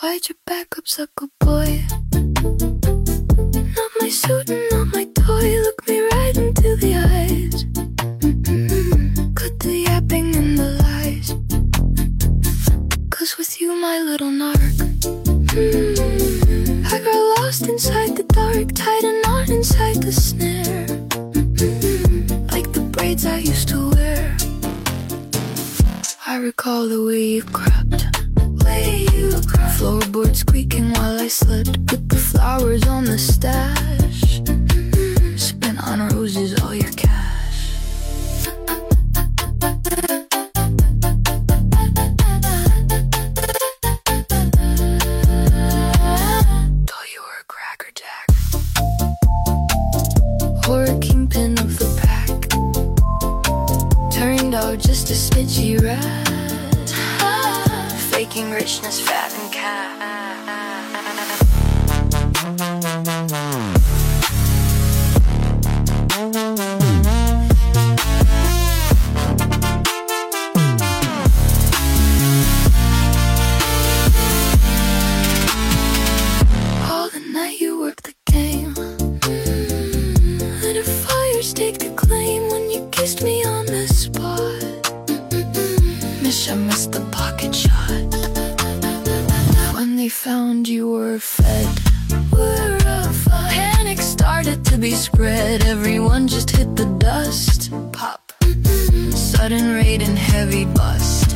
Why'd you back up, sucker boy? Not my suit and not my toy. Look me right into the eyes. Cut the yapping and the lies. 'Cause with you, my little narc, I got lost inside the dark, tied a knot inside the snare, like the braids I used to wear. I recall the way you crept, floorboard squeaking while I slept, with the flowers on the stash. Spent on roses all your cash. Thought you were a Cracker Jack, or a kingpin of the pack. Turned out just a snitchy rat, faking richness, fat and cat. All the night you worked the game, let a fire stake the claim when you kissed me on the spot. I missed the pocket shot. When they found you were fed, panic started to be spread. Everyone just hit the dust. Pop, sudden raid and heavy bust.